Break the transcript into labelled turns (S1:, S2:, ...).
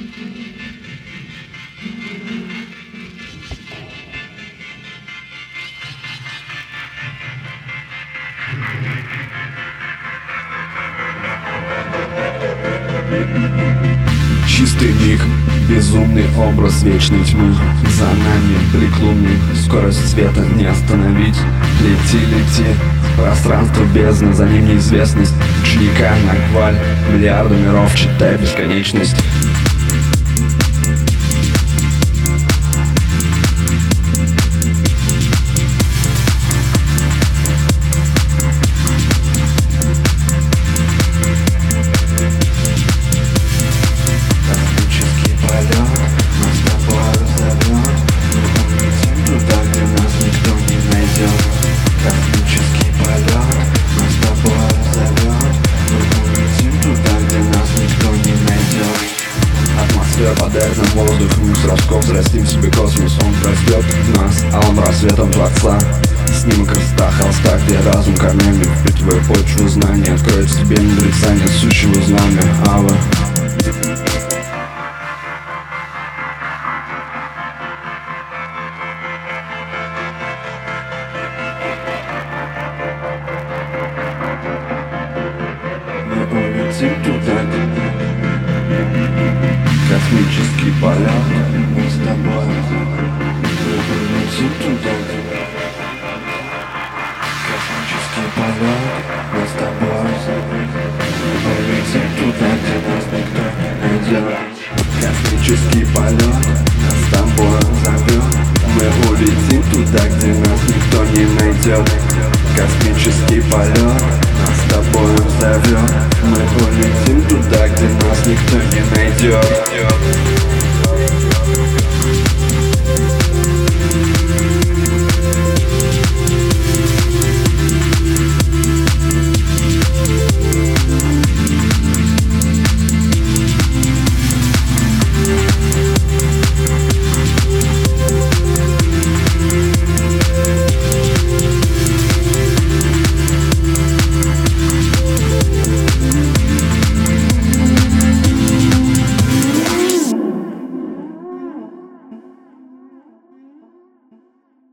S1: Чистый миг, безумный образ вечной тьмы. За нами блик луны, скорость света не остановить. Лети, лети, пространство бездны, за ним неизвестность. Ученика на кваль, миллиарды миров, читай бесконечность.
S2: Подарит нам воздух, мы с рожков взрастим себе космос. Он растет в нас, а он рассветом Творца. Снимок креста, холста, где разум корнями впитывая почву знаний. Откроет в тебе мудреца, несущего знамя Ава. Мы улетим туда, космический полет, мы с тобой. Мы улетим туда, космический полет, мы с тобой. Мы улетим туда, где нас никто не найдет. Космический полет нас с тобой зовет. Мы улетим туда, где нас никто не найдет. Космический полет нас с тобой зовет. Мы улетим туда, где нас никто не найдет.